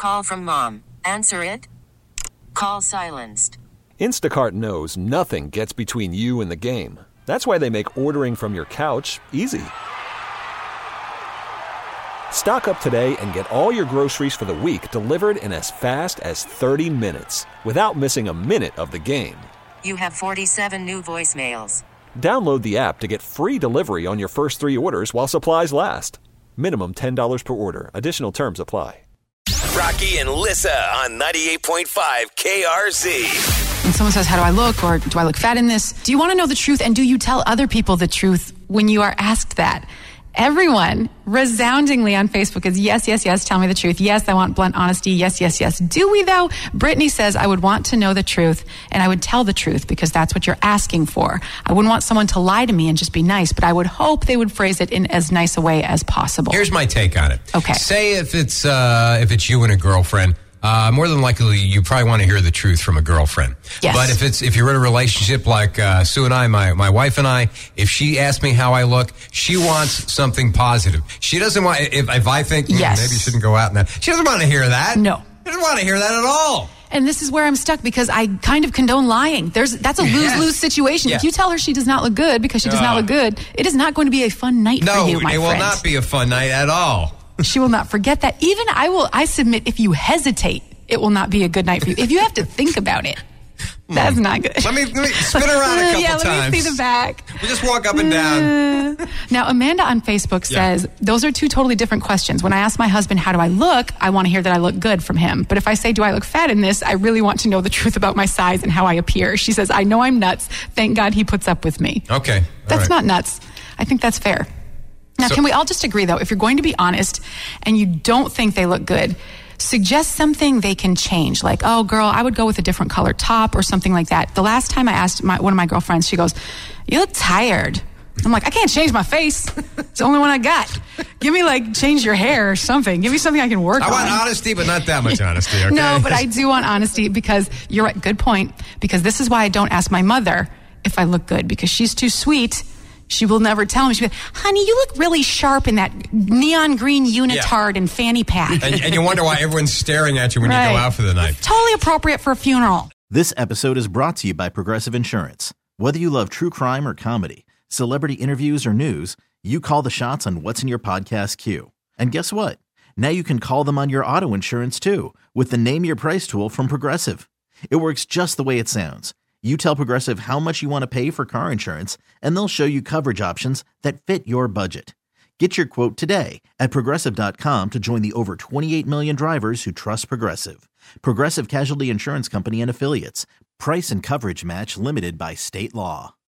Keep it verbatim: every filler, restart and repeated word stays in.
call from mom. Answer it. Call silenced. Instacart knows nothing gets between you and the game. That's why they make ordering from your couch easy. Stock up today and get all your groceries for the week delivered in as fast as thirty minutes without missing a minute of the game. You have forty-seven new voicemails. Download the app to get free delivery on your first three orders while supplies last. Minimum ten dollars per order. Additional terms apply. Rocky and Lissa on ninety-eight point five K R Z. When someone says, how do I look, or do I look fat in this? Do you want to know the truth, and do you tell other people the truth when you are asked that? Everyone resoundingly on Facebook is yes, yes, yes, tell me the truth. Yes, I want blunt honesty. Yes, yes, yes. Do we though? Brittany says, I would want to know the truth and I would tell the truth because that's what you're asking for. I wouldn't want someone to lie to me and just be nice, but I would hope they would phrase it in as nice a way as possible. Here's my take on it. Okay. Say if it's, uh, if it's you and a girlfriend, Uh, more than likely, you probably want to hear the truth from a girlfriend. Yes. But if it's if you're in a relationship like uh, Sue and I, my my wife and I, if she asks me how I look, she wants something positive. She doesn't want if if I think mm, yes. maybe you shouldn't go out and that. She doesn't want to hear that. No, she doesn't want to hear that at all. And this is where I'm stuck because I kind of condone lying. There's that's a lose lose situation. Yeah. If you tell her she does not look good because she does uh, not look good, it is not going to be a fun night no, for you, my it friend. will not be a fun night at all. She will not forget that. Even I will. I submit if you hesitate, it will not be a good night for you. If you have to think about it, that's not good. Let me, let me spin around a couple yeah, times. Yeah, let me see the back. We just walk up and down. Now, Amanda on Facebook says, yeah. Those are two totally different questions. When I ask my husband, how do I look? I want to hear that I look good from him. But if I say, do I look fat in this? I really want to know the truth about my size and how I appear. She says, I know I'm nuts. Thank God he puts up with me. Okay. All that's right. not nuts. I think that's fair. Now, so, can we all just agree, though, if you're going to be honest and you don't think they look good, suggest something they can change. Like, oh, girl, I would go with a different color top or something like that. The last time I asked my, one of my girlfriends, she goes, you look tired. I'm like, I can't change my face. It's the only one I got. Give me, like, change your hair or something. Give me something I can work I on. want honesty, but not that much honesty, okay? No, but I do want honesty because you're right. Good point. Because this is why I don't ask my mother if I look good, because she's too sweet. She will never tell me. She'll be like, honey, you look really sharp in that neon green unitard yeah. and fanny pack. And, and you wonder why everyone's staring at you when right. you go out for the night. Totally appropriate for a funeral. This episode is brought to you by Progressive Insurance. Whether you love true crime or comedy, celebrity interviews or news, you call the shots on what's in your podcast queue. And guess what? Now you can call them on your auto insurance too with the Name Your Price tool from Progressive. It works just the way it sounds. You tell Progressive how much you want to pay for car insurance, and they'll show you coverage options that fit your budget. Get your quote today at Progressive dot com to join the over twenty-eight million drivers who trust Progressive. Progressive Casualty Insurance Company and Affiliates. Price and coverage match limited by state law.